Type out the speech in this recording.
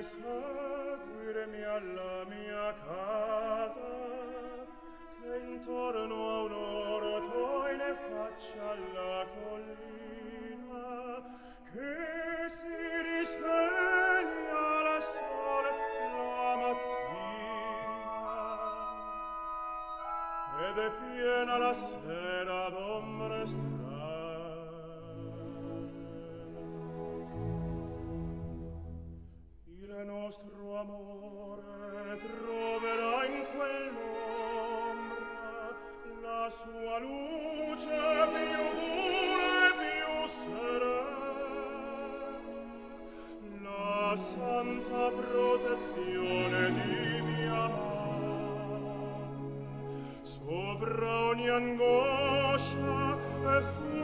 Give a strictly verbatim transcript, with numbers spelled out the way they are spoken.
seguirmi alla mia casa, che intorno a un oratoile faccia la collina, che si risveglia la sole la mattina, ed è piena la sera d'ombre strane. Il nostro amore troverà in quell'ombra la sua luce più pura e più serena, la santa protezione di mia madre sovra ogni angoscia e